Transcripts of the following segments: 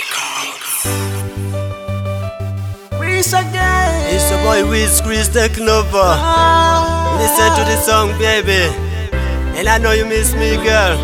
It's your boy Wiz Chris taking over. Listen to the song, baby. And I know you miss me, girl.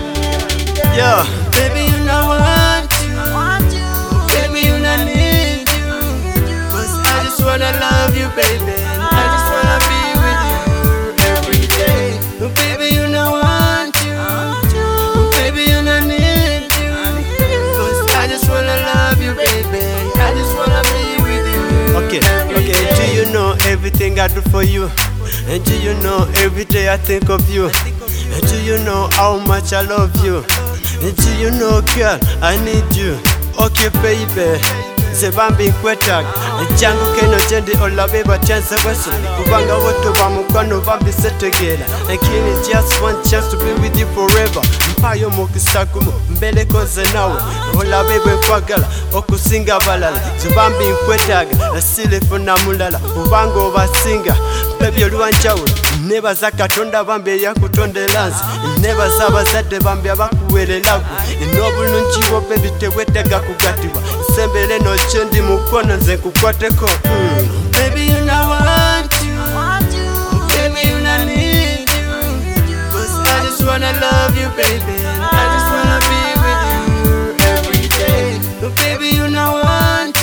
Yo, baby, you know I want you. Baby, you know I need you. 'Cause I just wanna love you, baby. I just wanna be with you every day. Baby, you know I want you. Baby, you know I need you. 'Cause I just wanna love you, baby. I just wanna be with you. Okay, do you know everything I do for you? And do you know every day I think of you? And do you know how much I love you? And do you know, girl, I need you? Okay, baby. Zebambi nkwetag Jangu keno jendi olabeba chance basi Kubanga woto wa mukwano bambi setegera Lakini just one chance to be with you forever Mpayo mukisakumu mbele koze nawe Olabeba nkwagala okusinga balala Zebambi nkwetag silifuna mulala Kubanga obasinga Baby oluwanjawo Nebaza katonda bambi yakutondelanzi Nebaza abazadde bambi abakuwereragu N'obulungi bwo baby tewetega kugatibwa Sembele no chendi mukono nze kukwateko Baby you know I want you. Baby you know I need you. 'Cause I just wanna love you, baby. I just wanna be with you every day. Baby you know I want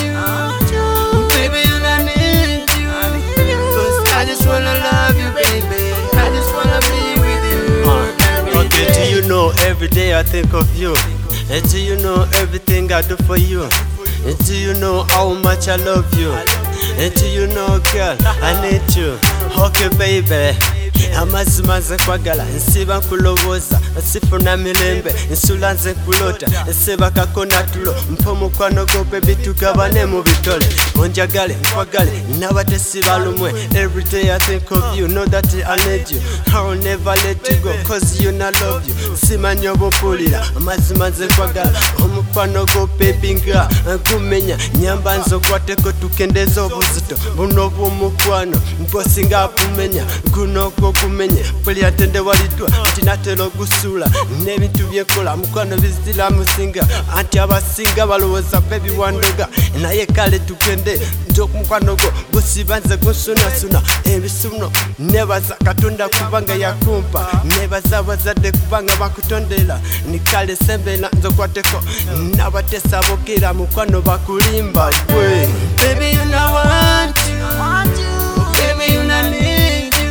you. Baby you know I need you. 'Cause I just wanna love you, baby. I just wanna be with you every day. Do you know every day I think of you? And do you know everything I do for you? And do you know how much I love you? And do you know, girl, I need you? Okay, baby. Amazima nze kwagala nsiba nkulowoza nsifuna mirembe nsula nze nkulota nseba kakona tulo mpa omukwano gwo baby tugabane mu bitole onjagale nkwagale nabadde siba lumwe every day I think of you know that I need you I'll never let you go 'cause you know I love you simanyi obupulira amazima nze nkwagala omukwano gwo baby nga nkumenya nyamba nze okwateko tukendeza obuzito buno bw'omukwano mposinga akumenya guno kumenye puli atende walitwa tinatelo gusula n'ebintu byekola mukwano bizitira musinga anti abasinga balowooza baby wandoga naye kale tukende njomukwano gwo gusibanze gusunasuna ebisuno nebaza katonda kubanga yakumpa nebaza abazadde kubanga bakutondera ni kale sembera nzokwateko nabatesa bokera mukwano bakulimba we baby you know I want you. Baby you know I need you.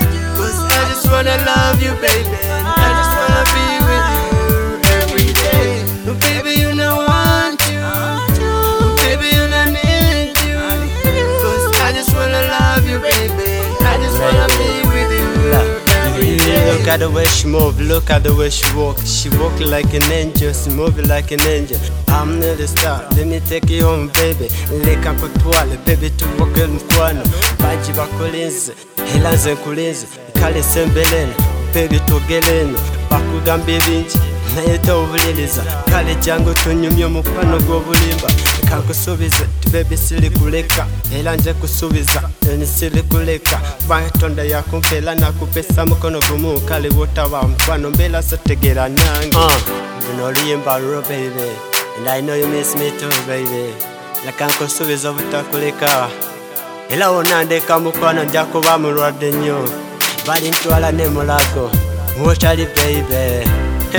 I just wanna love you, baby. I just wanna be with you every day. Baby, you know I want you. Baby, you know I need you. 'Cause I just wanna love you, baby. I just wanna be with you every day. Look at the way she move, look at the way she walk. She walk like an angel, she move like an angel. I'm not a star, let me take you home, baby. Leka nkutwale, baby tuvoke mkwano. Banji bakolinze, helanze nkulinze. Kale sembelene, baby togelene bakugambye bingi naye towuliriza kale jangu tunyumye omukwano gw'obulimba kankusuubize ti baby siri kuleka era nje kusuubiza siri kuleka batonda yakumpa era nakupesa mukono gumu kale wotaba mukwano mbeera setegera nange luno oluyimba lwo baby and I know you miss me too baby lakankusuubiza obutakuleka era wonandeka mukwano nja kuba mulwadde nnyo bali ntwala ne mulago wotali baby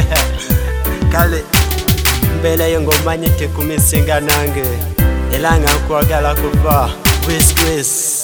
kale mbeleyo ng'omanyi tekumisinga nange era nga nkwagala kuva Wiz Chris